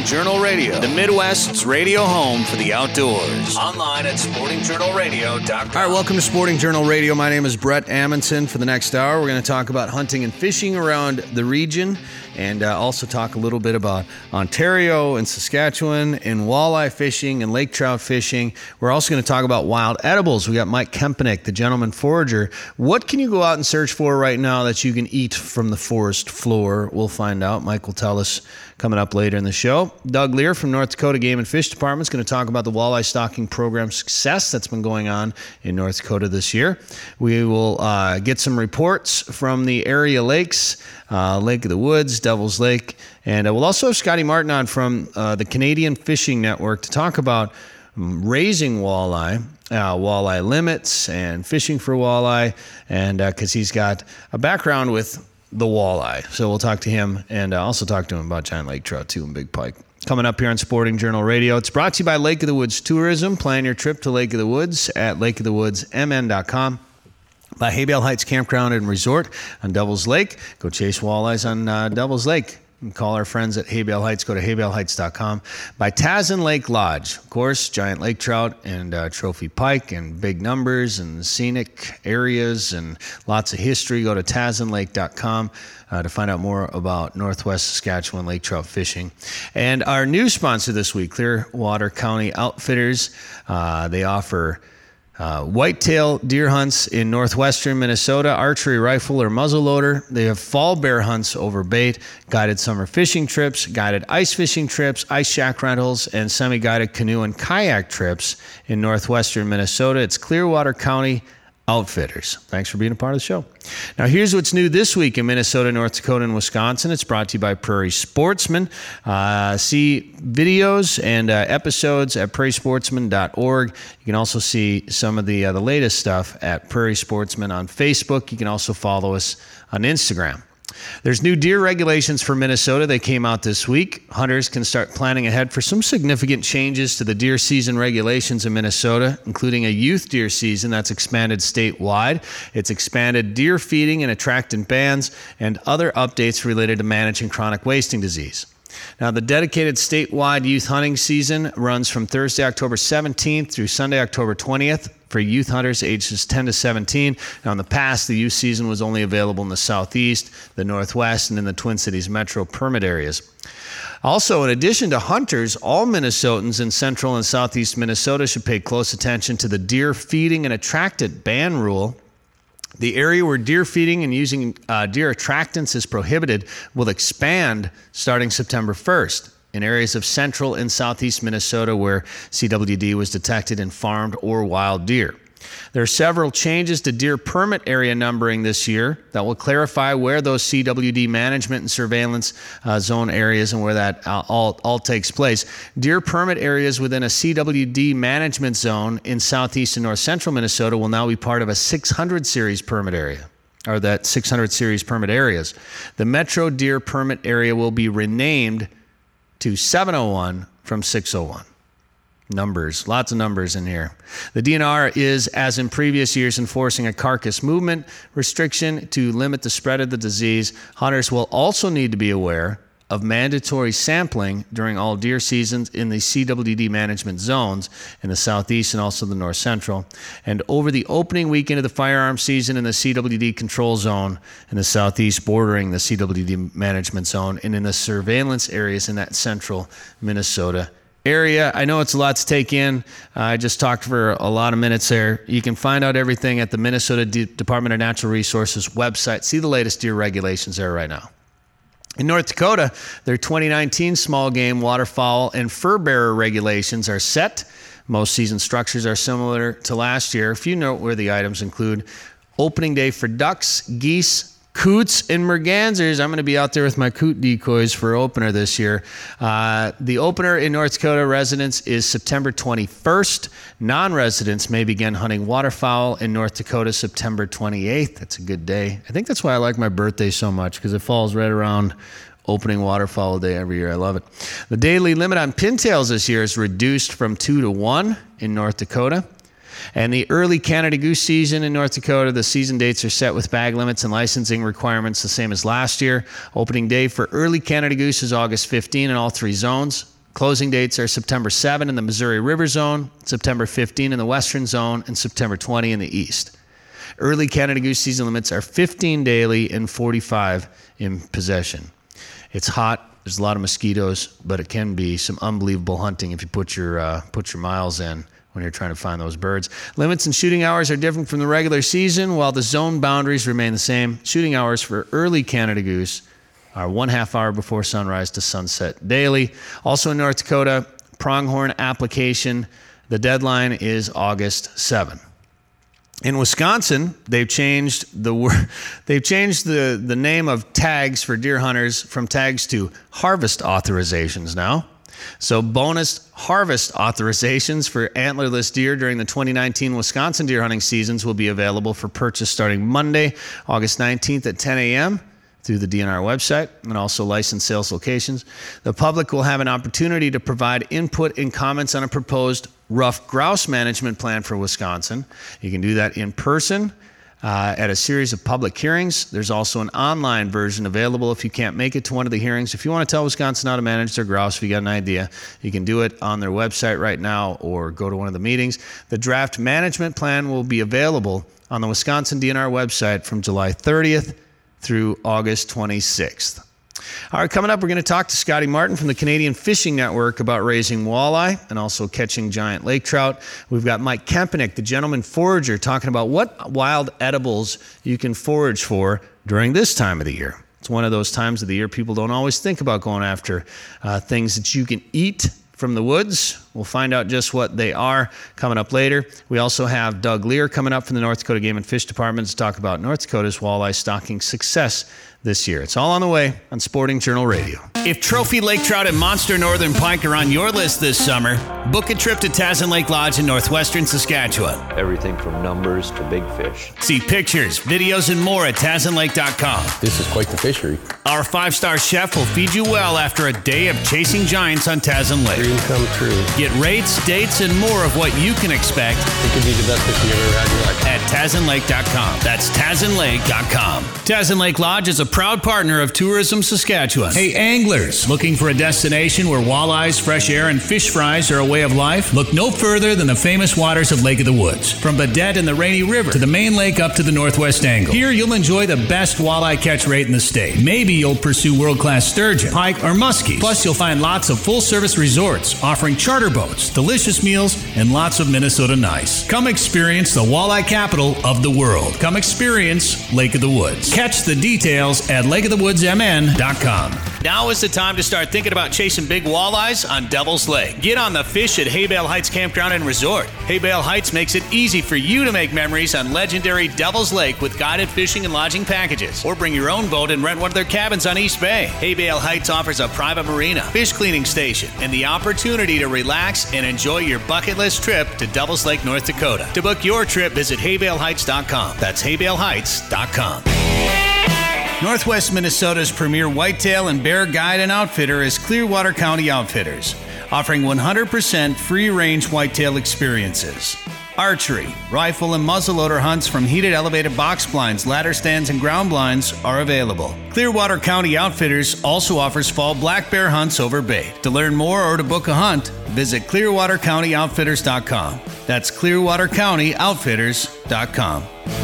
Journal Radio, the Midwest's radio home for the outdoors. Online at sportingjournalradio.com. All right, welcome to Sporting Journal Radio. My name is Brett Amundsen. For the next hour, we're going to talk about hunting and fishing around the region, and also talk a little bit about Ontario and Saskatchewan and walleye fishing and lake trout fishing. We're also going to talk about wild edibles. We got Mike Kempenick, the gentleman forager. What can you go out and search for right now that you can eat from the forest floor? We'll find out. Mike will tell us coming up later in the show. Doug Lear from North Dakota Game and Fish Department is going to talk about the walleye stocking program success that's been going on in North Dakota this year. We will get some reports from the area lakes, Lake of the Woods, Devil's Lake, and we'll also have Scotty Martin on from the Canadian Fishing Network to talk about raising walleye, walleye limits and fishing for walleye, and because he's got a background with the walleye. So we'll talk to him and also talk to him about giant lake trout too and big pike. Coming up here on Sporting Journal Radio. It's brought to you by Lake of the Woods Tourism. Plan your trip to Lake of the Woods at lakeofthewoodsmn.com. By Haybale Heights Campground and Resort on Devil's Lake. Go chase walleyes on Devil's Lake. And call our friends at Haybale Heights. Go to haybaleheights.com. By Tazen Lake Lodge. Of course, giant lake trout and trophy pike and big numbers and scenic areas and lots of history. Go to tazenlake.com to find out more about Northwest Saskatchewan lake trout fishing. And our new sponsor this week, Clearwater County Outfitters. They offer whitetail deer hunts in northwestern Minnesota, archery rifle or muzzleloader. They have fall bear hunts over bait, guided summer fishing trips, guided ice fishing trips, ice shack rentals, and semi-guided canoe and kayak trips in northwestern Minnesota. It's Clearwater County Outfitters. Thanks for being a part of the show. Now, here's what's new this week in Minnesota, North Dakota, and Wisconsin. It's brought to you by Prairie Sportsman. See videos and episodes at prairiesportsman.org. You can also see some of the latest stuff at Prairie Sportsman on Facebook. You can also follow us on Instagram. There's new deer regulations for Minnesota. They came out this week. Hunters can start planning ahead for some significant changes to the deer season regulations in Minnesota, including a youth deer season that's expanded statewide. It's expanded deer feeding and attractant bans and other updates related to managing chronic wasting disease. Now, the dedicated statewide youth hunting season runs from Thursday, October 17th through Sunday, October 20th for youth hunters ages 10 to 17. Now, in the past, the youth season was only available in the Southeast, the Northwest, and in the Twin Cities metro permit areas. Also, in addition to hunters, all Minnesotans in central and southeast Minnesota should pay close attention to the deer feeding and attractant ban rule. The area where deer feeding and using deer attractants is prohibited will expand starting September 1st in areas of central and southeast Minnesota where CWD was detected in farmed or wild deer. There are several changes to deer permit area numbering this year that will clarify where those CWD management and surveillance zone areas and where that all takes place. Deer permit areas within a CWD management zone in southeast and north central Minnesota will now be part of a 600 series permit area, or that 600 series permit areas. The Metro Deer permit area will be renamed to 701 from 601. Numbers, lots of numbers in here. The DNR is, as in previous years, enforcing a carcass movement restriction to limit the spread of the disease. Hunters will also need to be aware of mandatory sampling during all deer seasons in the CWD management zones in the southeast and also the north central, and over the opening weekend of the firearm season in the CWD control zone in the southeast bordering the CWD management zone, and in the surveillance areas in that central Minnesota area. I know it's a lot to take in. I just talked for a lot of minutes there. You can find out everything at the Minnesota Department of Natural Resources website. See the latest deer regulations there right now. In North Dakota, their 2019 small game, waterfowl, and fur bearer regulations are set. Most season structures are similar to last year. A few noteworthy items include opening day for ducks, geese, coots, and mergansers. I'm going to be out there with my coot decoys for opener this year. The opener in North Dakota residents is September 21st. Non-residents may begin hunting waterfowl in North Dakota September 28th. That's a good day. I think that's why I like my birthday so much, because it falls right around opening waterfowl day every year. I love it. The daily limit on pintails this year is reduced from 2 to 1 in North Dakota. And the early Canada goose season in North Dakota, the season dates are set with bag limits and licensing requirements the same as last year. Opening day for early Canada goose is August 15 in all three zones. Closing dates are September 7 in the Missouri River Zone, September 15 in the Western Zone, and September 20 in the East. Early Canada Goose season limits are 15 daily and 45 in possession. It's hot. There's a lot of mosquitoes, but it can be some unbelievable hunting if you put your miles in when you're trying to find those birds. Limits and shooting hours are different from the regular season, while the zone boundaries remain the same. Shooting hours for early Canada Goose are 1/2 hour before sunrise to sunset daily. Also in North Dakota, pronghorn application, the deadline is August 7. In Wisconsin, they've changed the name of tags for deer hunters from tags to harvest authorizations now. So bonus harvest authorizations for antlerless deer during the 2019 Wisconsin deer hunting seasons will be available for purchase starting Monday, August 19th at 10 a.m. through the DNR website and also licensed sales locations. The public will have an opportunity to provide input and comments on a proposed rough grouse management plan for Wisconsin. You can do that in person at a series of public hearings. There's also an online version available if you can't make it to one of the hearings. If you want to tell Wisconsin how to manage their grouse, if you got an idea, you can do it on their website right now or go to one of the meetings. The draft management plan will be available on the Wisconsin DNR website from July 30th through August 26th. All right, coming up, we're going to talk to Scotty Martin from the Canadian Fishing Network about raising walleye and also catching giant lake trout. We've got Mike Kempenick, the gentleman forager, talking about what wild edibles you can forage for during this time of the year. It's one of those times of the year people don't always think about going after things that you can eat from the woods. We'll find out just what they are coming up later. We also have Doug Lear coming up from the North Dakota Game and Fish Department to talk about North Dakota's walleye stocking success this year. It's all on the way on Sporting Journal Radio. If trophy lake trout and monster northern pike are on your list this summer, book a trip to Tazen Lake Lodge in northwestern Saskatchewan. Everything from numbers to big fish. See pictures, videos, and more at TazenLake.com. This is quite the fishery. Our 5-star chef will feed you well after a day of chasing giants on Tazen Lake. Dream come true. Get rates, dates, and more of what you can expect. It could be the best fishing you've ever had in your life. At TazenLake.com. That's TazenLake.com. Tazen Lake Lodge is a proud partner of Tourism Saskatchewan. Hey, anglers, looking for a destination where walleyes, fresh air, and fish fries are a way of life? Look no further than the famous waters of Lake of the Woods. From Badette and the Rainy River to the main lake up to the Northwest Angle. Here, you'll enjoy the best walleye catch rate in the state. Maybe you'll pursue world-class sturgeon, pike, or muskies. Plus, you'll find lots of full-service resorts offering charter boats, delicious meals, and lots of Minnesota nice. Come experience the walleye capital of the world. Come experience Lake of the Woods. Catch the details at lakeofthewoodsmn.com. Now is the time to start thinking about chasing big walleyes on Devil's Lake. Get on the fish at Haybale Heights Campground and Resort. Haybale Heights makes it easy for you to make memories on legendary Devil's Lake with guided fishing and lodging packages. Or bring your own boat and rent one of their cabins on East Bay. Haybale Heights offers a private marina, fish cleaning station, and the opportunity to relax and enjoy your bucket list trip to Devil's Lake, North Dakota. To book your trip, visit haybaleheights.com. That's haybaleheights.com. Northwest Minnesota's premier whitetail and bear guide and outfitter is Clearwater County Outfitters, offering 100% free-range whitetail experiences. Archery, rifle, and muzzleloader hunts from heated elevated box blinds, ladder stands, and ground blinds are available. Clearwater County Outfitters also offers fall black bear hunts over bait. To learn more or to book a hunt, visit ClearwaterCountyOutfitters.com. That's ClearwaterCountyOutfitters.com.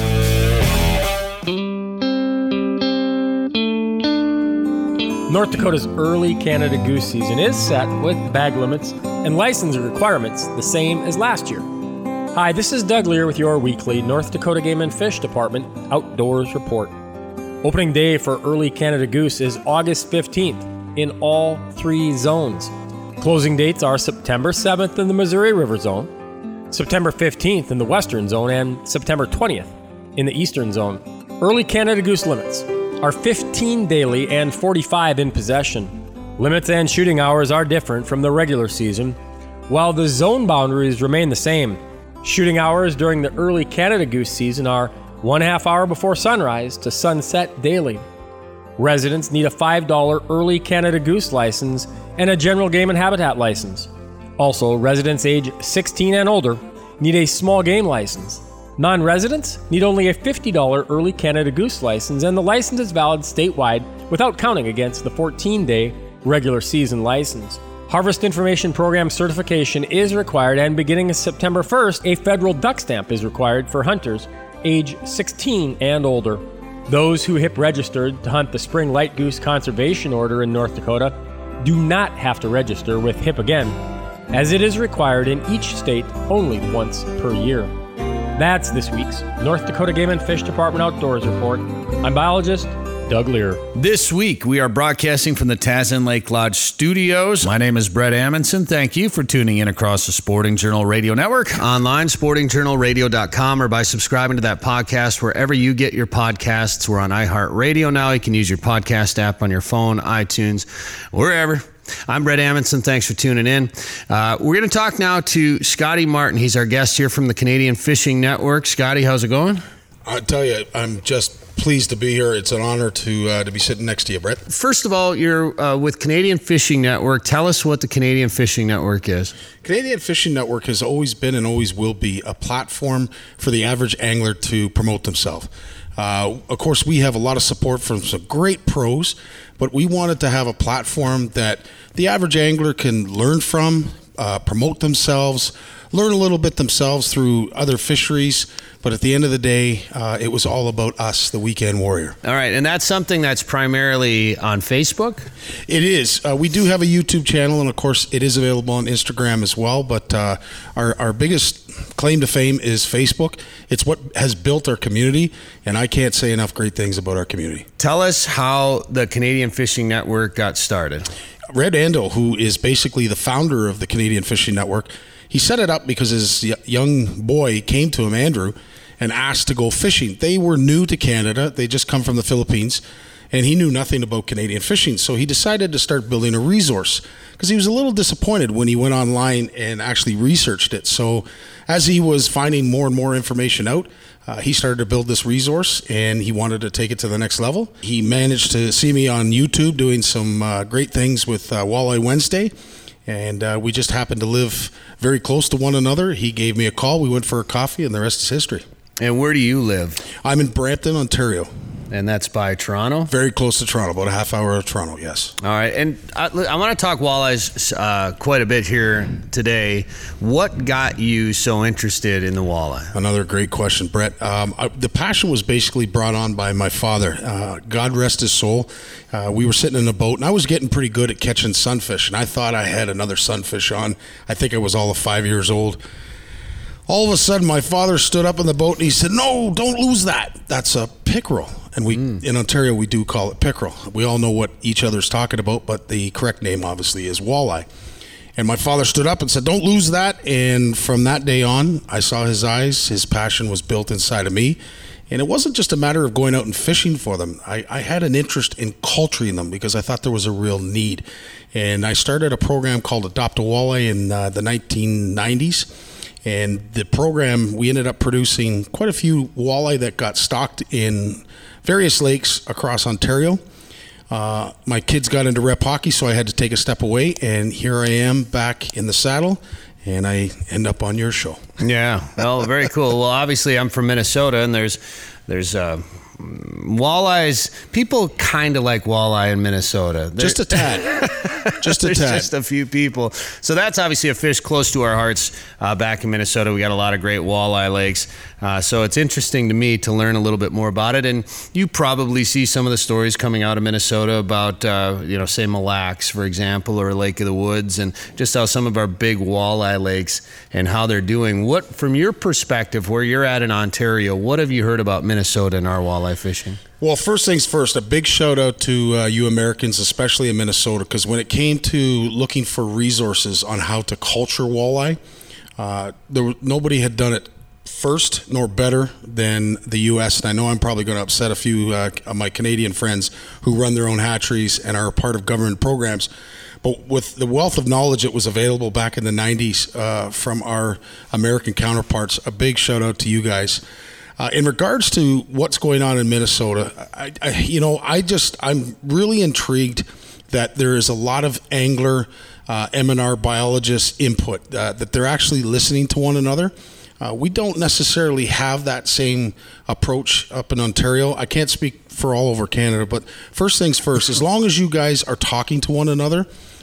North Dakota's early Canada Goose season is set with bag limits and licensing requirements the same as last year. Hi, this is Doug Lear with your weekly North Dakota Game and Fish Department Outdoors Report. Opening day for early Canada Goose is August 15th in all 3 zones. Closing dates are September 7th in the Missouri River Zone, September 15th in the Western Zone, and September 20th in the Eastern Zone. Early Canada Goose limits are 15 daily and 45 in possession. Limits and shooting hours are different from the regular season, while the zone boundaries remain the same. Shooting hours during the early Canada Goose season are 1/2 hour before sunrise to sunset daily. Residents need a $5 early Canada Goose license and a general game and habitat license. Also, residents age 16 and older need a small game license. Non-residents need only a $50 early Canada Goose license, and the license is valid statewide without counting against the 14-day regular season license. Harvest Information Program certification is required, and beginning September 1st, a federal duck stamp is required for hunters age 16 and older. Those who HIP registered to hunt the Spring Light Goose Conservation Order in North Dakota do not have to register with HIP again, as it is required in each state only once per year. That's this week's North Dakota Game and Fish Department Outdoors Report. I'm biologist Doug Lear. This week, we are broadcasting from the Tazen Lake Lodge studios. My name is Brett Amundson. Thank you for tuning in across the Sporting Journal Radio Network. Online, sportingjournalradio.com, or by subscribing to that podcast wherever you get your podcasts. We're on iHeartRadio now. You can use your podcast app on your phone, iTunes, wherever. I'm Brett Amundson. Thanks for tuning in. We're going to talk now to Scotty Martin. He's our guest here from the Canadian Fishing Network. Scotty, how's it going? I tell you, I'm just pleased to be here. It's an honor to be sitting next to you, Brett. First of all, you're with Canadian Fishing Network. Tell us what the Canadian Fishing Network is. Canadian Fishing Network has always been and always will be a platform for the average angler to promote themselves. Of course, we have a lot of support from some great pros, but we wanted to have a platform that the average angler can learn from, promote themselves, learn a little bit themselves through other fisheries. But at the end of the day, it was all about us, the Weekend Warrior. All right, and that's something that's primarily on Facebook? It is. We do have a YouTube channel, and of course, it is available on Instagram as well. But our biggest claim to fame is Facebook. It's what has built our community, and I can't say enough great things about our community. Tell us how the Canadian Fishing Network got started. Red Ando, who is basically the founder of the Canadian Fishing Network, he set it up because his young boy came to him, Andrew, and asked to go fishing. They were new to Canada. They just come from the Philippines, and he knew nothing about Canadian fishing. So he decided to start building a resource because he was a little disappointed when he went online and actually researched it. So as he was finding more and more information out, he started to build this resource, and he wanted to take it to the next level. He managed to see me on YouTube doing some great things with Walleye Wednesday. And we just happened to live very close to one another. He gave me a call. We went for a coffee, and the rest is history. And where do you live? I'm in Brampton, Ontario. And that's by Toronto? Very close to Toronto, about a half hour of Toronto, yes. All right. And I want to talk walleyes quite a bit here today. What got you so interested in the walleye? Another great question, Brett. The passion was basically brought on by my father. God rest his soul. We were sitting in a boat, and I was getting pretty good at catching sunfish, and I thought I had another sunfish on. I think I was all of 5 years old. All of a sudden, my father stood up in the boat and he said, "No, don't lose that. That's a pickerel." And we in Ontario, we do call it pickerel. We all know what each other's talking about, but the correct name, obviously, is walleye. And my father stood up and said, "Don't lose that." And from that day on, I saw his eyes. His passion was built inside of me. And it wasn't just a matter of going out and fishing for them. I had an interest in culturing them because I thought there was a real need. And I started a program called Adopt a Walleye in the 1990s. And the program, we ended up producing quite a few walleye that got stocked in various lakes across Ontario. My kids got into rep hockey, so I had to take a step away. And here I am back in the saddle, and I end up on your show. Yeah, well, very cool. Well, obviously, I'm from Minnesota, and there's walleyes. People kind of like walleye in Minnesota. Just a tad. Just a tad. Just a few people. So that's obviously a fish close to our hearts back in Minnesota. We got a lot of great walleye lakes. So it's interesting to me to learn a little bit more about it. And you probably see some of the stories coming out of Minnesota about, say Mille Lacs, for example, or Lake of the Woods, and just how some of our big walleye lakes and how they're doing. What, from your perspective, where you're at in Ontario, what have you heard about Minnesota and our walleye fishing? Well, first things first, a big shout out to you Americans, especially in Minnesota, because when it came to looking for resources on how to culture walleye, nobody had done it first nor better than the U.S. And I know I'm probably going to upset a few of my Canadian friends who run their own hatcheries and are a part of government programs. But with the wealth of knowledge that was available back in the 90s from our American counterparts, a big shout out to you guys. In regards to what's going on in Minnesota, I'm really intrigued that there is a lot of angler, M&R biologists input, that they're actually listening to one another. We don't necessarily have that same approach up in Ontario. I can't speak for all over Canada, but first things first, as long as you guys are talking to one another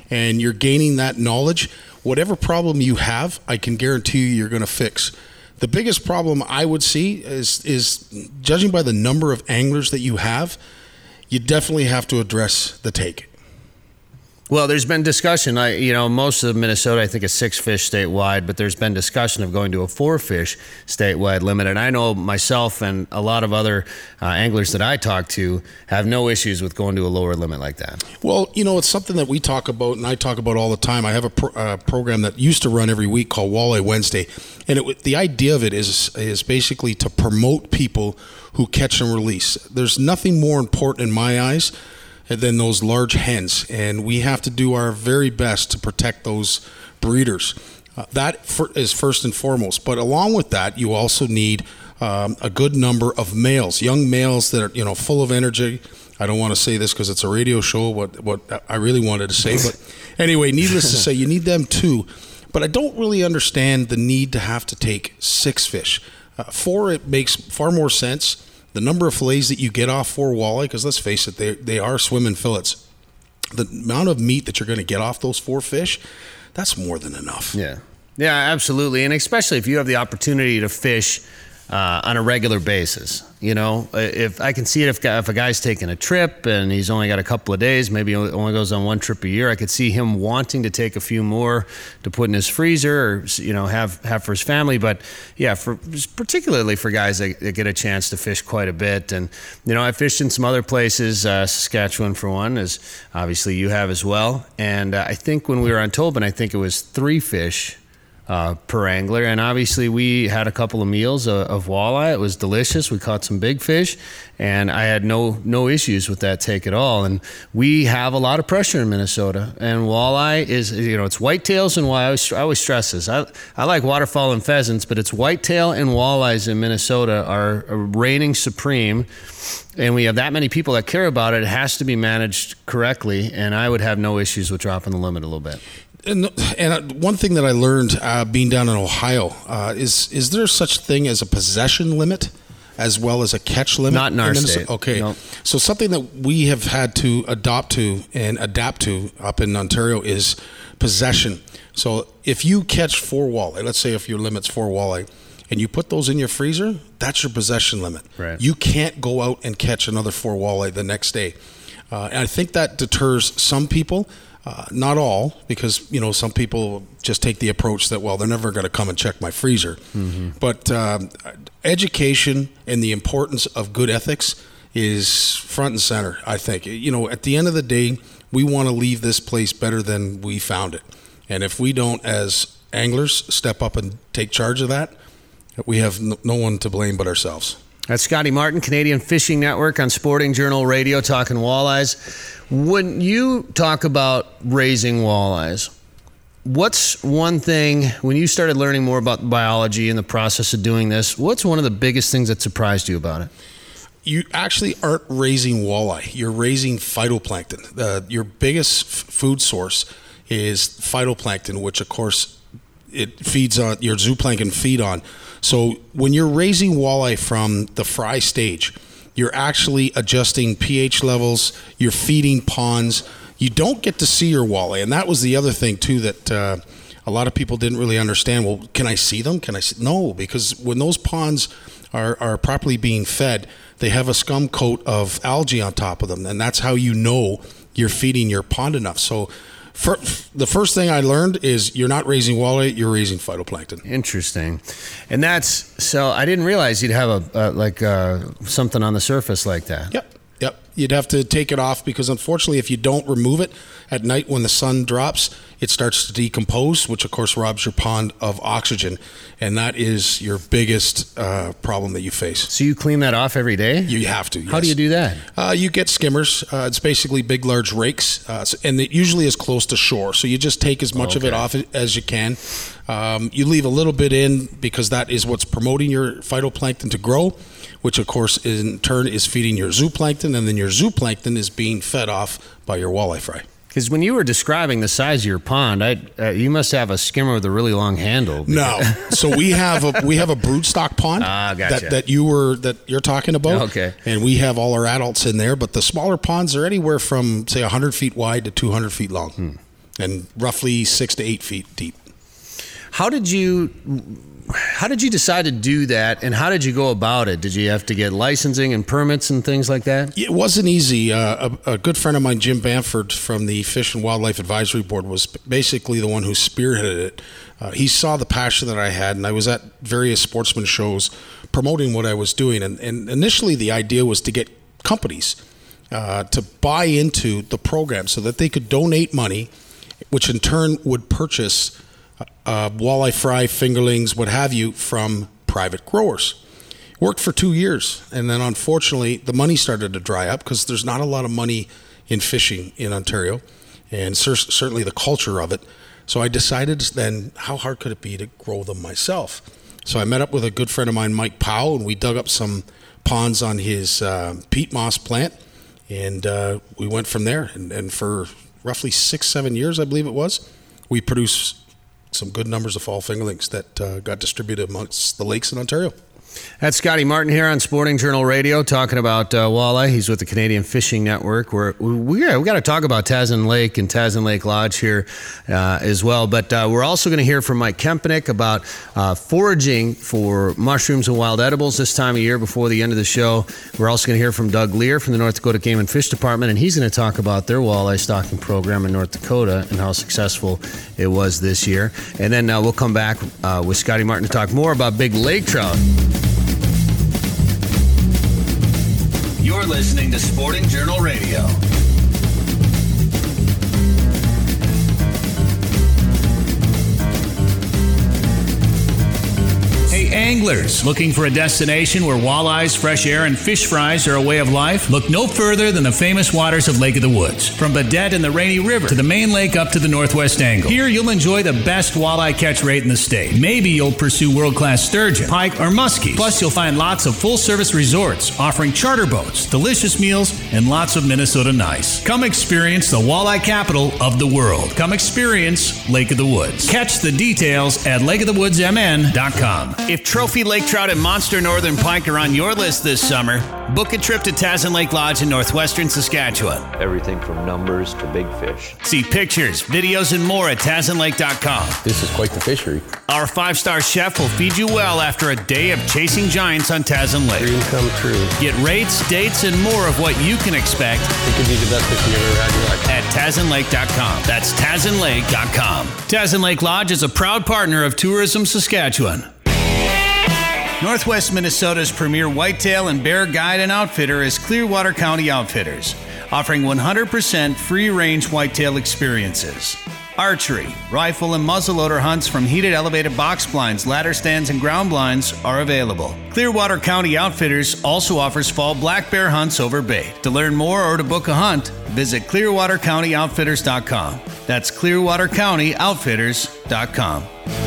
and you're gaining that knowledge, whatever problem you have, I can guarantee you're going to fix. The biggest problem I would see is judging by the number of anglers that you have, you definitely have to address the take. Well, there's been discussion. Most of Minnesota, I think, is 6 fish statewide, but there's been discussion of going to a 4 fish statewide limit. And I know myself and a lot of other anglers that I talk to have no issues with going to a lower limit like that. Well, it's something that we talk about, and I talk about all the time. I have a program that used to run every week called Walleye Wednesday, and the idea of it is basically to promote people who catch and release. There's nothing more important in my eyes than those large hens, and we have to do our very best to protect those breeders. That is first and foremost. But along with that, you also need a good number of males, young males that are full of energy. I don't want to say this because it's a radio show, what I really wanted to say. But anyway, needless to say, you need them too. But I don't really understand the need to have to take 6 fish. 4, it makes far more sense. The number of fillets that you get off 4 walleye, because let's face it, they are swimming fillets. The amount of meat that you're going to get off those 4 fish, that's more than enough. Yeah, absolutely. And especially if you have the opportunity to fish on a regular basis. If I can see it, if a guy's taking a trip and he's only got a couple of days, maybe only goes on 1 trip a year, I could see him wanting to take a few more to put in his freezer or have for his family. But yeah, particularly for guys that get a chance to fish quite a bit. And I fished in some other places, Saskatchewan for one, as obviously you have as well. And I think when we were on Tobin, I think it was 3 fish per angler, and obviously we had a couple of meals of walleye. It was delicious. We caught some big fish, and I had no issues with that take at all. And we have a lot of pressure in Minnesota, and walleye is it's whitetails and walleye. I always stress this. I like waterfowl and pheasants, but it's whitetail and walleyes in Minnesota are reigning supreme. And we have that many people that care about it. It has to be managed correctly, and I would have no issues with dropping the limit a little bit. And one thing that I learned being down in Ohio is there such thing as a possession limit as well as a catch limit? Not in our state. Okay. Nope. So something that we have had to adapt to up in Ontario is possession. So if you catch 4 walleye, let's say if your limit's 4 walleye, and you put those in your freezer, that's your possession limit. Right. You can't go out and catch another 4 walleye the next day. And I think that deters some people. Not all, because some people just take the approach that, well, they're never going to come and check my freezer. Mm-hmm. But education and the importance of good ethics is front and center, I think. At the end of the day, we want to leave this place better than we found it. And if we don't, as anglers, step up and take charge of that, we have no one to blame but ourselves. That's Scotty Martin, Canadian Fishing Network on Sporting Journal Radio, talking walleyes. When you talk about raising walleyes, what's one thing, when you started learning more about biology and the process of doing this, what's one of the biggest things that surprised you about it? You actually aren't raising walleye. You're raising phytoplankton. Your biggest food source is phytoplankton, which, of course, it feeds on your zooplankton feed on. So when you're raising walleye from the fry stage, you're actually adjusting pH levels, you're feeding ponds. You don't get to see your walleye. And that was the other thing, too, that a lot of people didn't really understand. Well, can I see them? No, because when those ponds are properly being fed, they have a scum coat of algae on top of them. And that's how you know you're feeding your pond enough. So the first thing I learned is you're not raising walleye, you're raising phytoplankton. Interesting. And so I didn't realize you'd have something on the surface like that. Yep. You'd have to take it off because unfortunately if you don't remove it at night when the sun drops, it starts to decompose, which of course robs your pond of oxygen. And that is your biggest problem that you face. So you clean that off every day? You have to, yes. How do you do that? You get skimmers. It's basically big, large rakes, and it usually is close to shore. So you just take as much of it off as you can. You leave a little bit in because that is what's promoting your phytoplankton to grow, which of course in turn is feeding your zooplankton, and then your zooplankton is being fed off by your walleye fry. Because when you were describing the size of your pond, you must have a skimmer with a really long handle. No, so we have a broodstock pond gotcha. that you're talking about. Okay, and we have all our adults in there. But the smaller ponds are anywhere from say 100 feet wide to 200 feet long. and roughly 6 to 8 feet deep. How did you decide to do that, and how did you go about it? Did you have to get licensing and permits and things like that? It wasn't easy. A good friend of mine, Jim Bamford from the Fish and Wildlife Advisory Board, was basically the one who spearheaded it. He saw the passion that I had, and I was at various sportsman shows promoting what I was doing. And initially the idea was to get companies to buy into the program so that they could donate money, which in turn would purchase walleye fry, fingerlings, what have you, from private growers. Worked for 2 years, and then unfortunately the money started to dry up because there's not a lot of money in fishing in Ontario, and certainly the culture of it. So I decided then, how hard could it be to grow them myself? So I met up with a good friend of mine, Mike Powell, and we dug up some ponds on his peat moss plant, and we went from there. And for roughly 6-7 years, I believe it was, we produced some good numbers of fall fingerlings that got distributed amongst the lakes in Ontario. That's Scotty Martin here on Sporting Journal Radio talking about walleye. He's with the Canadian Fishing Network. We got to talk about Tasman Lake and Tasman Lake Lodge here as well. But we're also going to hear from Mike Kempnick about foraging for mushrooms and wild edibles this time of year before the end of the show. We're also going to hear from Doug Lear from the North Dakota Game and Fish Department, and he's going to talk about their walleye stocking program in North Dakota and how successful it was this year. And then we'll come back with Scotty Martin to talk more about big lake trout. You're listening to Sporting Journal Radio. Hey, anglers, looking for a destination where walleyes, fresh air, and fish fries are a way of life? Look no further than the famous waters of Lake of the Woods. From Baudette and the Rainy River to the main lake up to the northwest angle. Here, you'll enjoy the best walleye catch rate in the state. Maybe you'll pursue world-class sturgeon, pike, or muskies. Plus, you'll find lots of full-service resorts offering charter boats, delicious meals, and lots of Minnesota nice. Come experience the walleye capital of the world. Come experience Lake of the Woods. Catch the details at lakeofthewoodsmn.com. If trophy lake trout and monster northern pike are on your list this summer, book a trip to Tasman Lake Lodge in northwestern Saskatchewan. Everything from numbers to big fish. See pictures, videos, and more at TasmanLake.com. This is quite the fishery. Our 5-star chef will feed you well after a day of chasing giants on Tasman Lake. Dream come true. Get rates, dates, and more of what you can expect It could be the best fishing you've ever had in your life. at TasmanLake.com. That's TasmanLake.com. Tasman Lake Lodge is a proud partner of Tourism Saskatchewan. Northwest Minnesota's premier whitetail and bear guide and outfitter is Clearwater County Outfitters, offering 100% free-range whitetail experiences. Archery, rifle, and muzzleloader hunts from heated elevated box blinds, ladder stands, and ground blinds are available. Clearwater County Outfitters also offers fall black bear hunts over bait. To learn more or to book a hunt, visit ClearwaterCountyOutfitters.com. That's ClearwaterCountyOutfitters.com.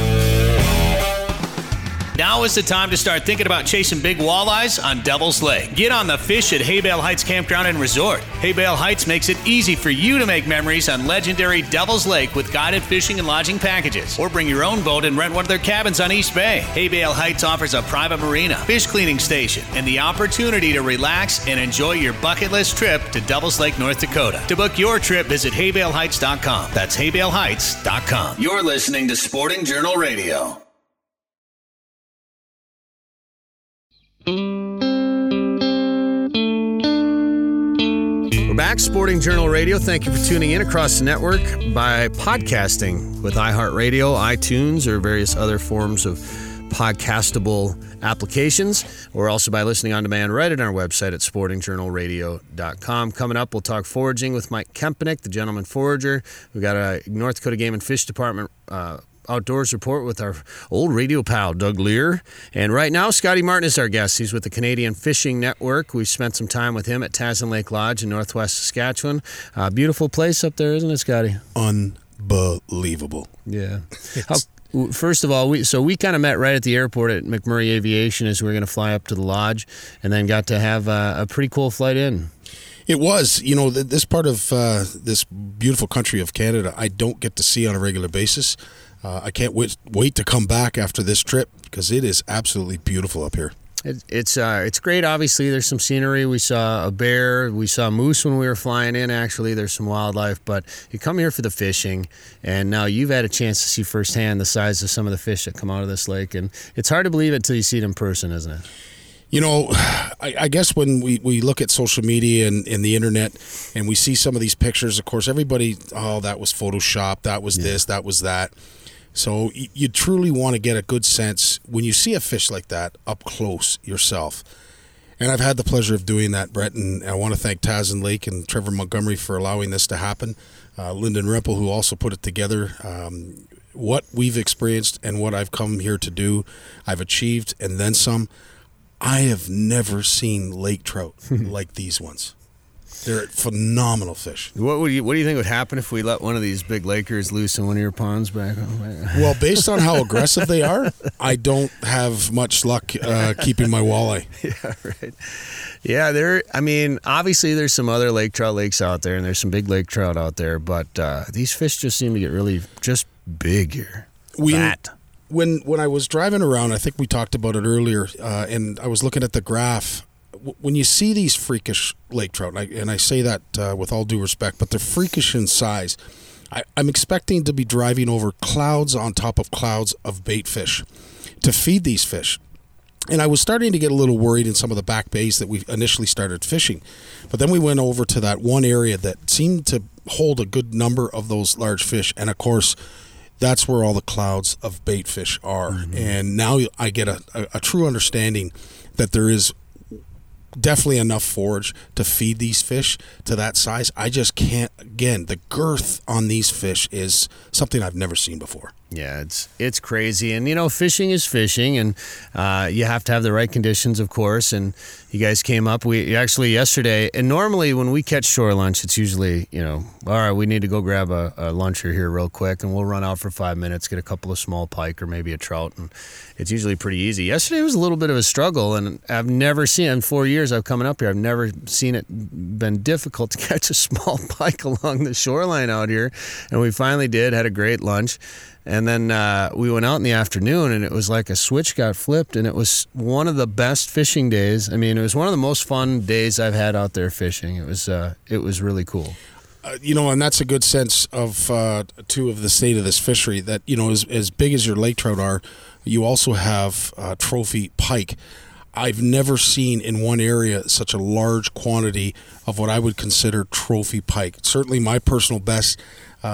Now is the time to start thinking about chasing big walleyes on Devil's Lake. Get on the fish at Haybale Heights Campground and Resort. Haybale Heights makes it easy for you to make memories on legendary Devil's Lake with guided fishing and lodging packages. Or bring your own boat and rent one of their cabins on East Bay. Haybale Heights offers a private marina, fish cleaning station, and the opportunity to relax and enjoy your bucket list trip to Devil's Lake, North Dakota. To book your trip, visit HaybalehEights.com. That's HaybalehEights.com. You're listening to Sporting Journal Radio. We're back, Sporting Journal Radio. Thank you for tuning in across the network by podcasting with iHeartRadio, iTunes, or various other forms of podcastable applications, or also by listening on demand right at our website at sportingjournalradio.com. Coming up, we'll talk foraging with Mike Kempnick, the gentleman forager. We've got a North Dakota Game and Fish Department Outdoors report with our old radio pal, Doug Lear. And right now, Scotty Martin is our guest. He's with the Canadian Fishing Network. We spent some time with him at Tasman Lake Lodge in northwest Saskatchewan. Beautiful place up there, isn't it, Scotty? Unbelievable. Yeah. First of all, we kind of met right at the airport at McMurray Aviation as we were going to fly up to the lodge, and then got to have a pretty cool flight in. It was. You know, this part of this beautiful country of Canada, I don't get to see on a regular basis. I can't wait to come back after this trip because it is absolutely beautiful up here. It's great. Obviously, there's some scenery. We saw a bear. We saw moose when we were flying in. Actually, there's some wildlife. But you come here for the fishing, and now you've had a chance to see firsthand the size of some of the fish that come out of this lake. And it's hard to believe it until you see it in person, isn't it? You know, I guess when we look at social media and the internet and we see some of these pictures, of course, everybody, that was Photoshop, that was this, that was that. So you truly want to get a good sense when you see a fish like that up close yourself. And I've had the pleasure of doing that, Brett, and I want to thank Tazen Lake and Trevor Montgomery for allowing this to happen. Lyndon Rempel, who also put it together. What we've experienced and what I've come here to do, I've achieved and then some. I have never seen lake trout like these ones. They're phenomenal fish. What do you think would happen if we let one of these big Lakers loose in one of your ponds back home? Well, based on how aggressive they are, I don't have much luck keeping my walleye. Yeah, right. Yeah, obviously there's some other lake trout lakes out there, and there's some big lake trout out there, but these fish just seem to get really just big here. Fat. When I was driving around, I think we talked about it earlier, and I was looking at the graph. When you see these freakish lake trout, and I say that with all due respect, but they're freakish in size, I'm expecting to be driving over clouds on top of clouds of bait fish to feed these fish. And I was starting to get a little worried in some of the back bays that we initially started fishing. But then we went over to that one area that seemed to hold a good number of those large fish, and of course, that's where all the clouds of bait fish are. Mm-hmm. And now I get a true understanding that there is definitely enough forage to feed these fish to that size. I just can't, again, the girth on these fish is something I've never seen before. Yeah, it's crazy. And, fishing is fishing, and you have to have the right conditions, of course. And you guys came up. We actually yesterday, and normally when we catch shore lunch, it's usually, all right, we need to go grab a luncher here real quick, and we'll run out for 5 minutes, get a couple of small pike or maybe a trout, and it's usually pretty easy. Yesterday was a little bit of a struggle, and I've never seen, in 4 years I've coming up here, I've never seen it been difficult to catch a small pike along the shoreline out here, and we finally did, had a great lunch. And then we went out in the afternoon, and it was like a switch got flipped, and it was one of the best fishing days. I mean, it was one of the most fun days I've had out there fishing. It was really cool. And that's a good sense of the state of this fishery. That as big as your lake trout are, you also have trophy pike. I've never seen in one area such a large quantity of what I would consider trophy pike. Certainly, my personal best.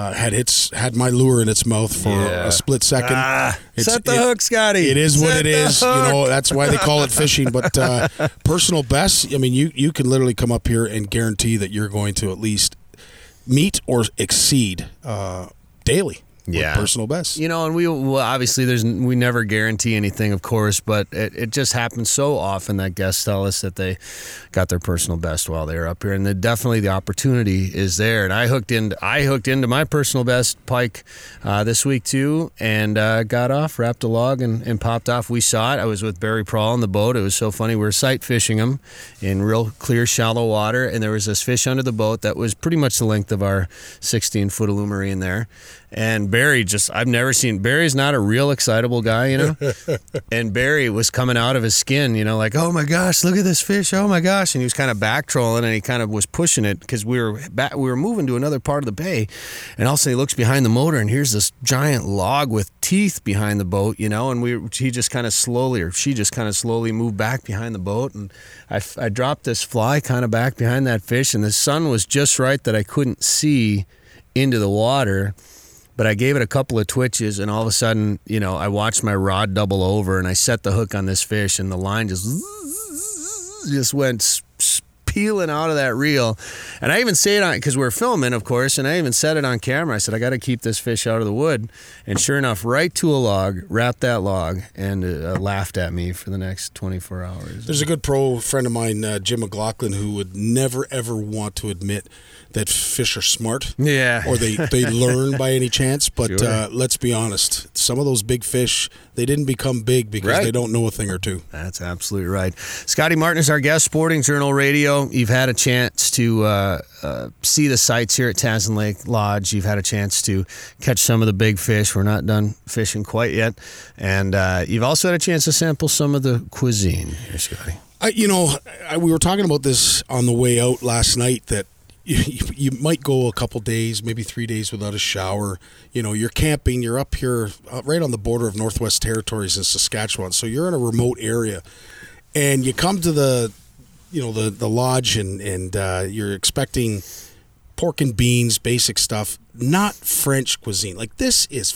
Had my lure in its mouth for a split second. Set the hook, Scotty. It is what it is. That's why they call it fishing. But personal best, you can literally come up here and guarantee that you're going to at least meet or exceed daily. Yeah, personal best. And obviously we never guarantee anything, of course, but it just happens so often that guests tell us that they got their personal best while they were up here, and definitely the opportunity is there. And I hooked into my personal best pike this week too, and got off, wrapped a log, and popped off. We saw it. I was with Barry Prawl on the boat. It was so funny. We were sight fishing them in real clear, shallow water, and there was this fish under the boat that was pretty much the length of our 16-foot Illumarine there. And Barry's not a real excitable guy, and Barry was coming out of his skin, like, oh my gosh, look at this fish, oh my gosh. And he was kind of back trolling, and he kind of was pushing it because we were moving to another part of the bay, and all of a sudden he looks behind the motor, and here's this giant log with teeth behind the boat, and she just kind of slowly moved back behind the boat, and I dropped this fly kind of back behind that fish, and the sun was just right that I couldn't see into the water. But I gave it a couple of twitches, and all of a sudden, I watched my rod double over, and I set the hook on this fish, and the line just went peeling out of that reel. And I even say it on, because we're filming, of course, and I even said it on camera. I said, I got to keep this fish out of the wood. And sure enough, right to a log, wrapped that log, and laughed at me for the next 24 hours. There's a good pro friend of mine, Jim McLaughlin, who would never, ever want to admit that fish are smart. Yeah. Or they learn by any chance. But sure. Let's be honest, some of those big fish, they didn't become big because they don't know a thing or two. That's absolutely right. Scotty Martin is our guest, Sporting Journal Radio. you've had a chance to see the sights here at Tazen Lake Lodge. You've had a chance to catch some of the big fish. We're not done fishing quite yet. And you've also had a chance to sample some of the cuisine here, Scotty. We were talking about this on the way out last night, that you might go a couple days, maybe 3 days without a shower. You're camping. You're up here right on the border of Northwest Territories in Saskatchewan. So you're in a remote area. And you come to the lodge and you're expecting pork and beans, basic stuff, not French cuisine. Like, this is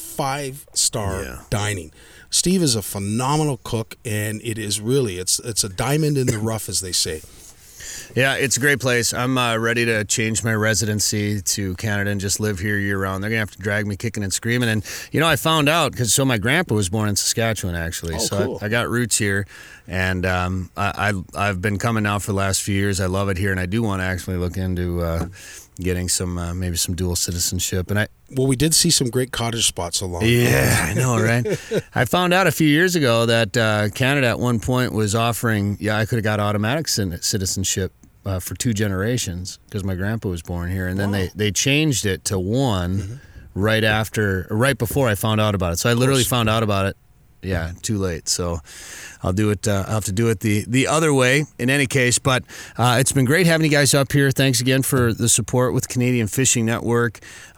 5-star dining. Steve is a phenomenal cook, and it is really, it's a diamond in the rough, as they say. Yeah, it's a great place. I'm ready to change my residency to Canada and just live here year-round. They're going to have to drag me kicking and screaming. And, I found out, because my grandpa was born in Saskatchewan, actually. Cool. I got roots here, and I've been coming now for the last few years. I love it here, and I do want to actually look into getting some maybe some dual citizenship. And we did see some great cottage spots along. Yeah, I know, right? I found out a few years ago that Canada at one point was offering, I could have got automatic citizenship for 2 generations because my grandpa was born here, and then they changed it to 1 right before I found out about it. So I literally found out about it. Yeah, too late. So I'll do it. I'll have to do it the other way in any case. But it's been great having you guys up here. Thanks again for the support with Canadian Fishing Network.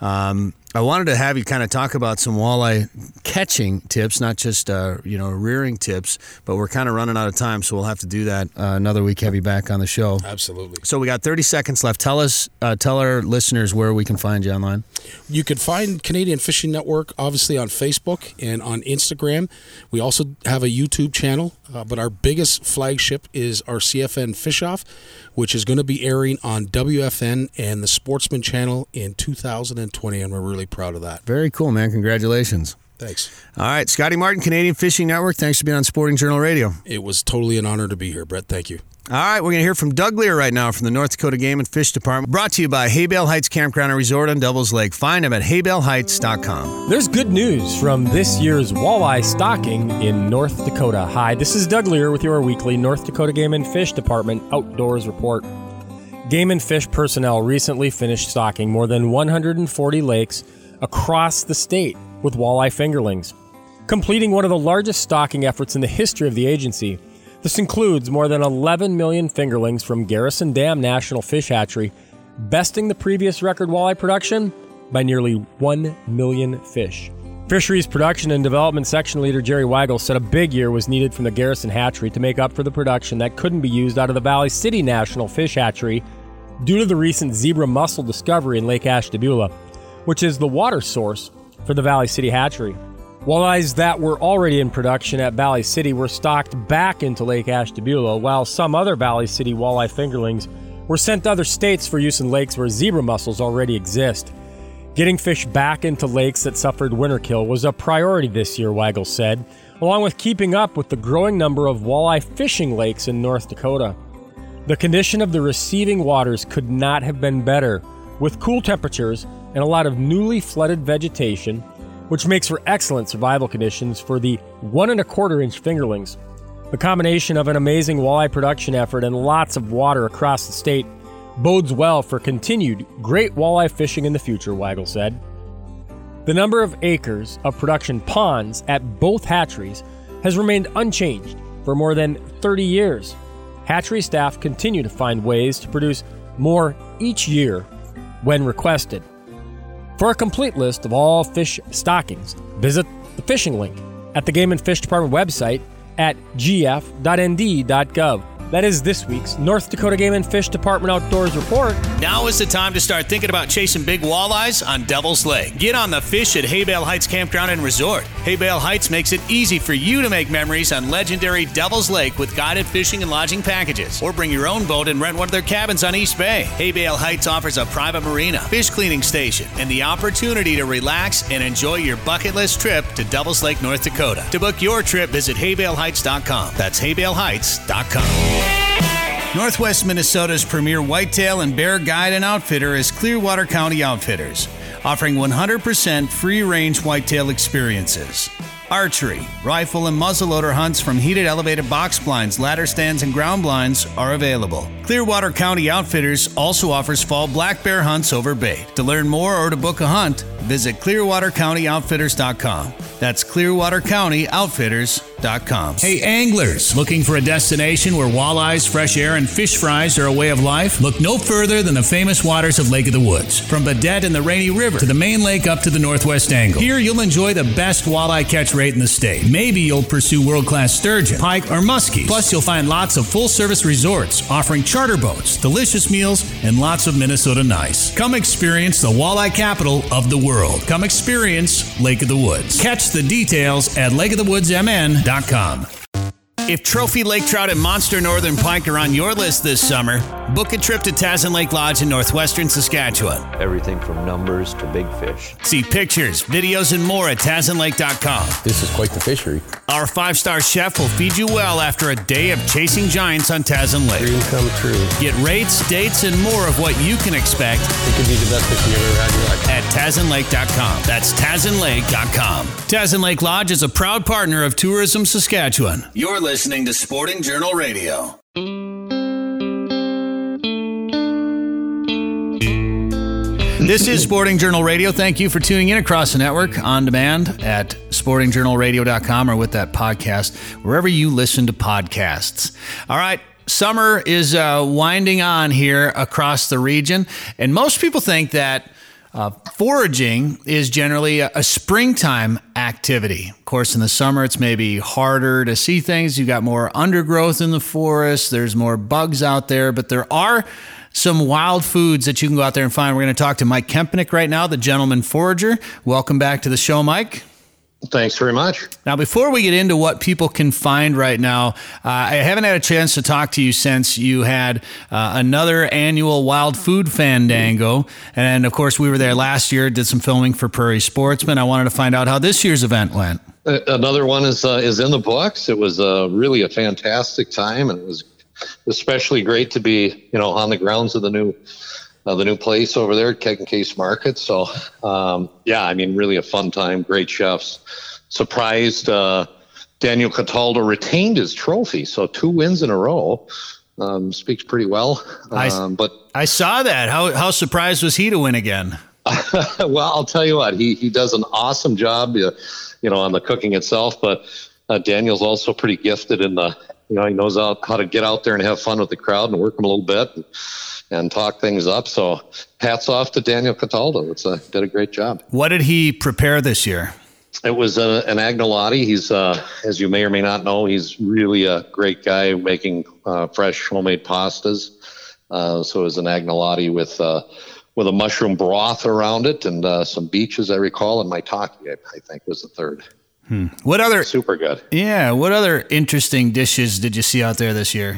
I wanted to have you kind of talk about some walleye catching tips, not just rearing tips, but we're kind of running out of time, so we'll have to do that another week. Have you back on the show? Absolutely. So we got 30 seconds left. Tell our listeners where we can find you online. You can find Canadian Fishing Network obviously on Facebook and on Instagram. We also have a YouTube channel, but our biggest flagship is our CFN Fish Off, which is going to be airing on WFN and the Sportsman channel in 2020, and we're really proud of that. Very cool, man. Congratulations. Thanks. All right, Scotty Martin, Canadian Fishing Network. Thanks for being on Sporting Journal Radio. It was totally an honor to be here, Brett. Thank you. All right, we're going to hear from Doug Lear right now from the North Dakota Game and Fish Department. Brought to you by Haybale Heights Campground and Resort on Devils Lake. Find them at haybaleheights.com. There's good news from this year's walleye stocking in North Dakota. Hi, this is Doug Lear with your weekly North Dakota Game and Fish Department Outdoors Report. Game and Fish personnel recently finished stocking more than 140 lakes across the state with walleye fingerlings, completing one of the largest stocking efforts in the history of the agency. This includes more than 11 million fingerlings from Garrison Dam National Fish Hatchery, besting the previous record walleye production by nearly 1 million fish. Fisheries Production and Development Section Leader Jerry Weigel said a big year was needed from the Garrison Hatchery to make up for the production that couldn't be used out of the Valley City National Fish Hatchery due to the recent zebra mussel discovery in Lake Ashtabula, which is the water source for the Valley City Hatchery. Walleyes that were already in production at Valley City were stocked back into Lake Ashtabula, while some other Valley City walleye fingerlings were sent to other states for use in lakes where zebra mussels already exist. Getting fish back into lakes that suffered winter kill was a priority this year, Weigel said, along with keeping up with the growing number of walleye fishing lakes in North Dakota. The condition of the receiving waters could not have been better, with cool temperatures and a lot of newly flooded vegetation, which makes for excellent survival conditions for the 1 1/4 inch fingerlings. The combination of an amazing walleye production effort and lots of water across the state bodes well for continued great walleye fishing in the future, Weigel said. The number of acres of production ponds at both hatcheries has remained unchanged for more than 30 years. Hatchery staff continue to find ways to produce more each year when requested. For a complete list of all fish stockings, visit the fishing link at the Game and Fish Department website at gf.nd.gov. That is this week's North Dakota Game and Fish Department Outdoors Report. Now is the time to start thinking about chasing big walleyes on Devil's Lake. Get on the fish at Haybale Heights Campground and Resort. Haybale Heights makes it easy for you to make memories on legendary Devil's Lake with guided fishing and lodging packages. Or bring your own boat and rent one of their cabins on East Bay. Haybale Heights offers a private marina, fish cleaning station, and the opportunity to relax and enjoy your bucket list trip to Devil's Lake, North Dakota. To book your trip, visit haybaleheights.com. That's haybaleheights.com. Northwest Minnesota's premier whitetail and bear guide and outfitter is Clearwater County Outfitters, offering 100% free-range whitetail experiences. archery, rifle and muzzleloader hunts from heated elevated box blinds, ladder stands, and ground blinds are available. Clearwater County Outfitters also offers fall black bear hunts over bait. To learn more or to book a hunt, visit ClearwaterCountyOutfitters.com. That's ClearwaterCountyOutfitters.com. Hey anglers, looking for a destination where walleyes, fresh air, and fish fries are a way of life? Look no further than the famous waters of Lake of the Woods. From Badette and the Rainy River to the main lake up to the Northwest Angle. Here you'll enjoy the best walleye catch rate in the state. Maybe you'll pursue world-class sturgeon, pike, or muskies. Plus you'll find lots of full-service resorts offering charter boats, delicious meals, and lots of Minnesota nice. Come experience the walleye capital of the world. Come experience Lake of the Woods. Catch the details at lakeofthewoodsmn.com. If trophy lake trout and monster northern pike are on your list this summer, book a trip to Tazen Lake Lodge in northwestern Saskatchewan. Everything from numbers to big fish. See pictures, videos, and more at TazenLake.com. This is quite the fishery. Our 5-star chef will feed you well after a day of chasing giants on Tazen Lake. Dream come true. Get rates, dates, and more of what you can expect It could be the best fishing you've ever had in your life. at TazenLake.com. That's TazenLake.com. Tazen Lake Lodge is a proud partner of Tourism Saskatchewan. You're listening to Sporting Journal Radio. This is Sporting Journal Radio. Thank you for tuning in across the network, on demand at sportingjournalradio.com or with that podcast, wherever you listen to podcasts. All right. Summer is winding on here across the region, and most people think that foraging is generally a springtime activity. Of course, in the summer, it's maybe harder to see things. You've got more undergrowth in the forest. There's more bugs out there, but there are some wild foods that you can go out there and find. We're going to talk to Mike Kempnick right now, the gentleman forager. Welcome back to the show, Mike. Thanks very much. Now, before we get into what people can find right now, I haven't had a chance to talk to you since you had another annual Wild Food Fandango. And, of course, we were there last year, did some filming for Prairie Sportsman. I wanted to find out how this year's event went. Another one is in the books. It was really a fantastic time, and it was especially great to be, on the grounds of the new place over there at Keg and Case Market. So, really a fun time. Great chefs. Surprised Daniel Cataldo retained his trophy. So 2 wins in a row. Speaks pretty well. But I saw that. How surprised was he to win again? Well, I'll tell you what, he does an awesome job, on the cooking itself. But Daniel's also pretty gifted in the, he knows how to get out there and have fun with the crowd and work them a little bit and talk things up. So hats off to Daniel Cataldo. Did a great job. What did he prepare this year? It was an agnolotti. He's, as you may or may not know, he's really a great guy making fresh homemade pastas. So it was an agnolotti with a mushroom broth around it and some beach, I recall, and maitake, I think, was the third. What other super good? Yeah. What other interesting dishes did you see out there this year?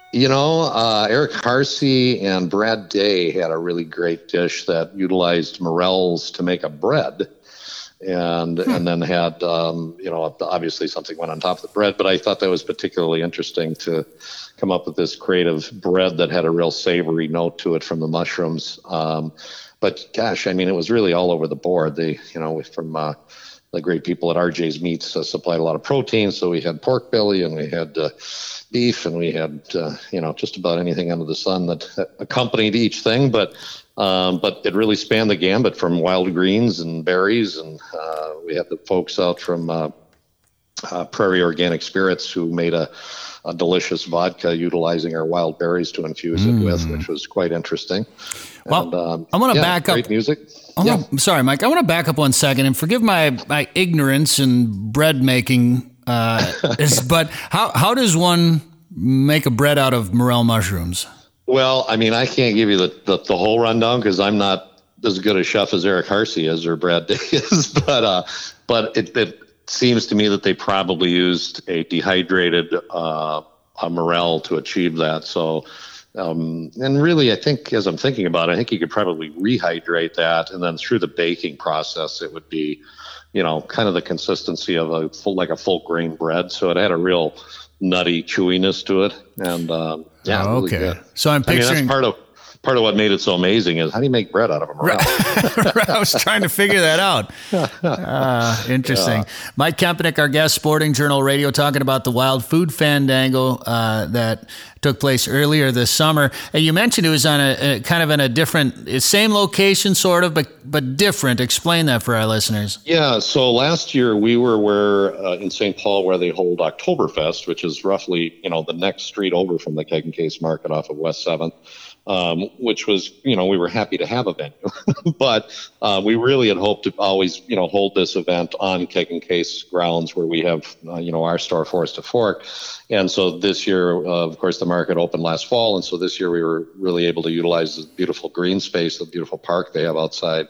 Eric Harsey and Brad Day had a really great dish that utilized morels to make a bread, and then had obviously something went on top of the bread. But I thought that was particularly interesting to come up with this creative bread that had a real savory note to it from the mushrooms. But gosh, it was really all over the board. From the great people at RJ's Meats supplied a lot of protein. So we had pork belly and we had beef and we had, just about anything under the sun that accompanied each thing. But it really spanned the gambit from wild greens and berries. And we had the folks out from Prairie Organic Spirits who made a delicious vodka utilizing our wild berries to infuse it with, which was quite interesting. Well, and, I want to back up. Great music. Sorry, Mike. I want to back up 1 second and forgive my ignorance in bread making. But how does one make a bread out of morel mushrooms? Well, I can't give you the whole rundown because I'm not as good a chef as Eric Harsey is or Brad Day is. But it seems to me that they probably used a dehydrated morel to achieve that. So. And really, I think, as I'm thinking about it, I think you could probably rehydrate that, and then through the baking process, it would be, kind of the consistency of a full grain bread. So it had a real nutty chewiness to it, and really okay. good. So I'm picturing that's part part of what made it so amazing is, how do you make bread out of a morel? I was trying to figure that out. Interesting. Yeah. Mike Kempenick, our guest, Sporting Journal Radio, talking about the Wild Food Fandango that took place earlier this summer. And you mentioned it was on a kind of in a different, same location sort of, but different. Explain that for our listeners. Yeah, so last year we were in St. Paul where they hold Oktoberfest, which is roughly, the next street over from the Keg and Case Market off of West 7th. Which was, we were happy to have a venue, but we really had hoped to always, hold this event on Keg and Case grounds where we have, our store Forest to Fork. And so this year, of course, the market opened last fall. And so this year we were really able to utilize the beautiful green space, the beautiful park they have outside,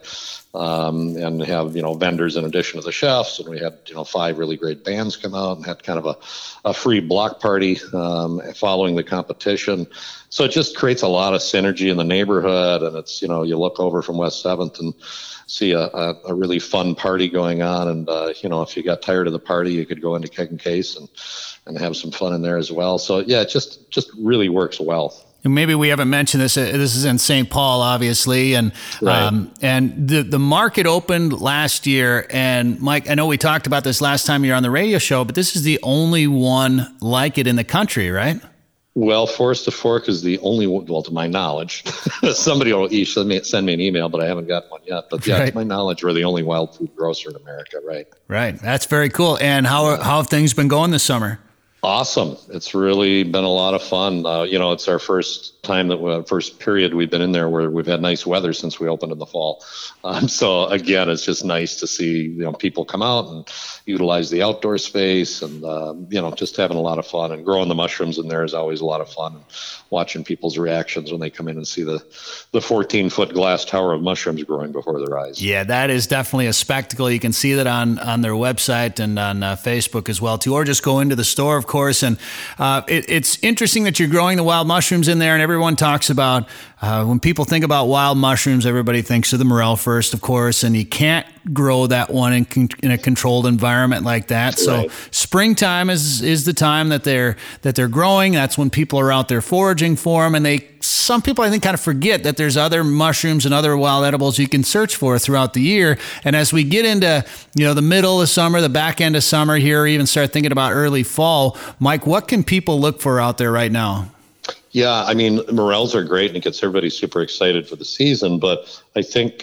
and have, vendors in addition to the chefs. And we had, 5 really great bands come out and had kind of a free block party following the competition. So it just creates a lot of synergy in the neighborhood. And it's, you look over from West 7th and see a really fun party going on. And, if you got tired of the party, you could go into Keg and Case and have some fun in there as well. So, yeah, it just really works well. Maybe we haven't mentioned this. This is in St. Paul, obviously, and right. And the market opened last year. And Mike, I know we talked about this last time you were on the radio show, but this is the only one like it in the country, right? Well, Forest to Fork is the only one, well, to my knowledge. Somebody will send me an email, but I haven't got one yet. But yeah, right. To my knowledge, we're the only wild food grocer in America, right? Right. That's very cool. And how have things been going this summer? Awesome. It's really been a lot of fun. It's our first period we've been in there where we've had nice weather since we opened in the fall. So again, it's just nice to see, people come out and utilize the outdoor space and, just having a lot of fun, and growing the mushrooms in there is always a lot of fun. And watching people's reactions when they come in and see the 14-foot glass tower of mushrooms growing before their eyes. Yeah, that is definitely a spectacle. You can see that on their website and on Facebook as well too, or just go into the store, of course. And it's interesting that you're growing the wild mushrooms in there, and everyone talks about when people think about wild mushrooms, everybody thinks of the morel first, of course, and you can't grow that one in a controlled environment like that. So right. Springtime is the time that they're growing. That's when people are out there foraging for them, and some people I think kind of forget that there's other mushrooms and other wild edibles you can search for throughout the year. And as we get into the middle of summer, the back end of summer here, even start thinking about early fall, Mike, what can people look for out there right now? Yeah, I mean, morels are great and it gets everybody super excited for the season. But I think,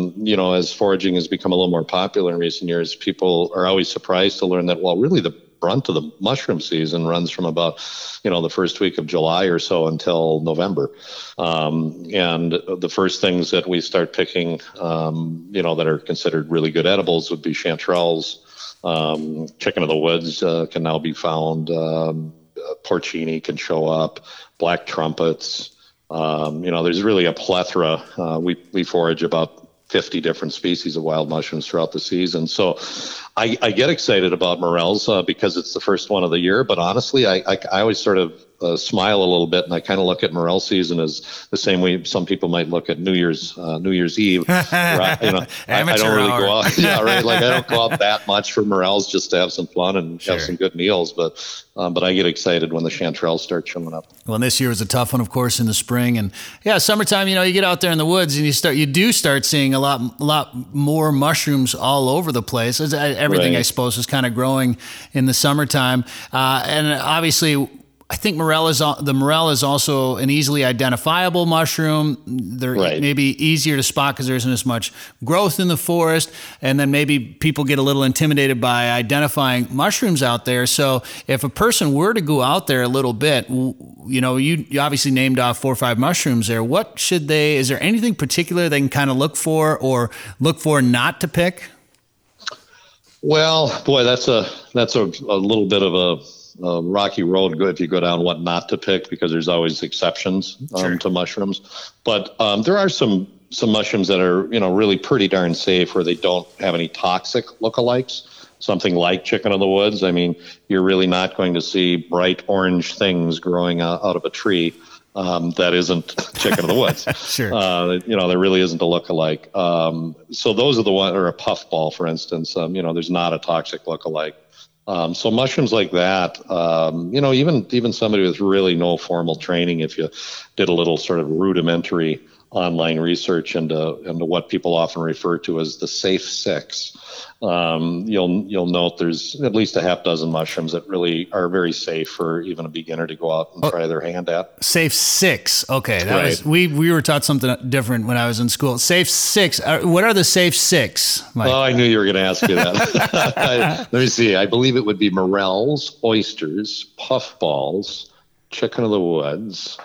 as foraging has become a little more popular in recent years, people are always surprised to learn that, well, really the brunt of the mushroom season runs from about, the first week of July or so until November. And the first things that we start picking, that are considered really good edibles would be chanterelles. Chicken of the woods can now be found. Porcini can show up. Black trumpets. There's really a plethora. We forage about 50 different species of wild mushrooms throughout the season. So I get excited about morels because it's the first one of the year. But honestly, I always sort of smile a little bit, and I kind of look at morel season as the same way some people might look at New Year's Eve. Right? I don't really go out. Yeah, right. Like I don't go out that much for morels, just to have some fun and have some good meals. But I get excited when the chanterelles start showing up. Well, and this year was a tough one, of course, in the spring, and summertime. You get out there in the woods and you do start seeing a lot more mushrooms all over the place. Everything, right. I suppose, is kind of growing in the summertime, and obviously, I think the morel is also an easily identifiable mushroom. They're right. Maybe easier to spot because there isn't as much growth in the forest. And then maybe people get a little intimidated by identifying mushrooms out there. So if a person were to go out there a little bit, you obviously named off 4 or 5 mushrooms there. Is there anything particular they can kind of look for or look for not to pick? Well, boy, that's a little bit of a rocky road if you go down what not to pick, because there's always exceptions to mushrooms. But there are some mushrooms that are really pretty darn safe where they don't have any toxic lookalikes. Something like chicken of the woods. I mean, you're really not going to see bright orange things growing out of a tree that isn't chicken of the woods. Sure. There really isn't a lookalike. So those are the ones, or a puffball, for instance. There's not a toxic lookalike. So mushrooms like that, even somebody with really no formal training, if you did a little sort of rudimentary online research into what people often refer to as the safe six, you'll note there's at least a half dozen mushrooms that really are very safe for even a beginner to go out and try their hand at. Safe six. Okay. That Right. was, we were taught something different when I was in school. Safe six. What are the safe six, Mike? Oh, I knew you were going to ask me that. Let me see. I believe it would be morels, oysters, puffballs, chicken of the woods.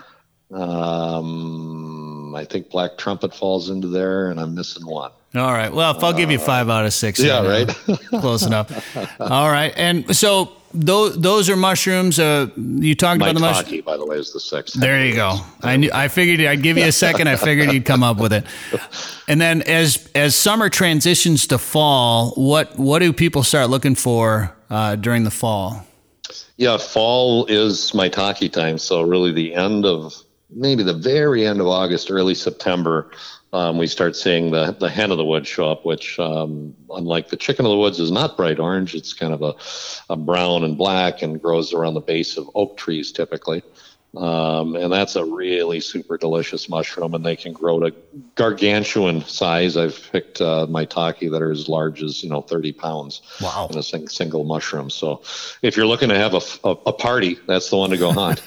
I think black trumpet falls into there, and I'm missing one. All right. Well, if I'll give you 5 out of 6. Yeah, then, right. Close enough. All right. And so those are mushrooms. You talked about the mushrooms. Maitake, by the way, is the sixth. There you go. I figured I'd give you a second. I figured you'd come up with it. And then as summer transitions to fall, what do people start looking for during the fall? Yeah, fall is maitake time. So really maybe the very end of August, early September, we start seeing the hen of the woods show up, which, unlike the chicken of the woods, is not bright orange. It's kind of a brown and black and grows around the base of oak trees typically. And that's a really super delicious mushroom, and they can grow to gargantuan size. I've picked maitake that are as large as 30 pounds. Wow. In a single mushroom. So if you're looking to have a party, that's the one to go hunt.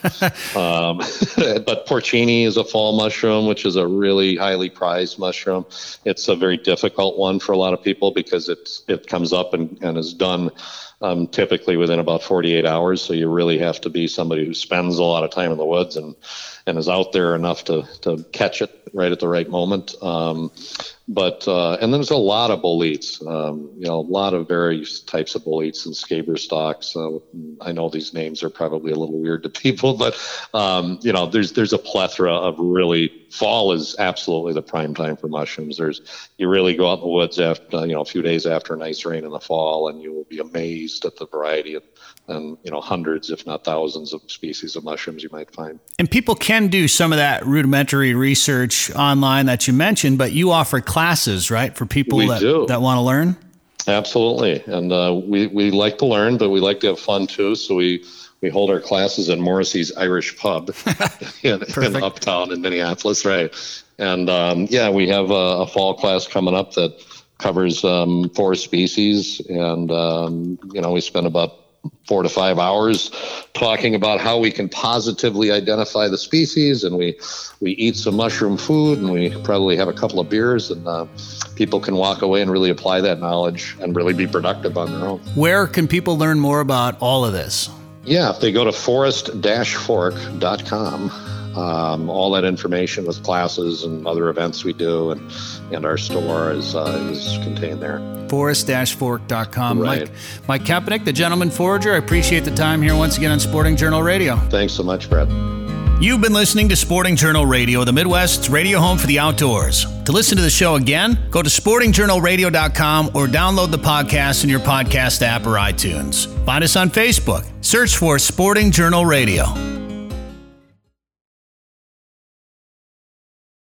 But porcini is a fall mushroom, which is a really highly prized mushroom. It's a very difficult one for a lot of people because it comes up and is done typically within about 48 hours. So you really have to be somebody who spends a lot of time in the woods and is out there enough to catch it right at the right moment. But then there's a lot of boletes, a lot of various types of boletes and scaber stalks. I know these names are probably a little weird to people, but there's a plethora of really. Fall is absolutely the prime time for mushrooms. You really go out in the woods after a few days after a nice rain in the fall, and you will be amazed at the variety and hundreds, if not thousands, of species of mushrooms you might find. And people can do some of that rudimentary research online that you mentioned, but you offer classes, right, for people that want to learn? Absolutely. And we like to learn, but we like to have fun too. So we hold our classes in Morrissey's Irish Pub in Uptown in Minneapolis, right? And we have a fall class coming up that covers 4 species, and we spend about 4 to 5 hours talking about how we can positively identify the species, and we eat some mushroom food, and we probably have a couple of beers, and people can walk away and really apply that knowledge and really be productive on their own. Where can people learn more about all of this? Yeah, if they go to forest-fork.com, all that information with classes and other events we do and our store is contained there. Forest-fork.com. Right. Mike Kempnick, the Gentleman Forager, I appreciate the time here once again on Sporting Journal Radio. Thanks so much, Brett. You've been listening to Sporting Journal Radio, the Midwest's radio home for the outdoors. To listen to the show again, go to sportingjournalradio.com or download the podcast in your podcast app or iTunes. Find us on Facebook. Search for Sporting Journal Radio.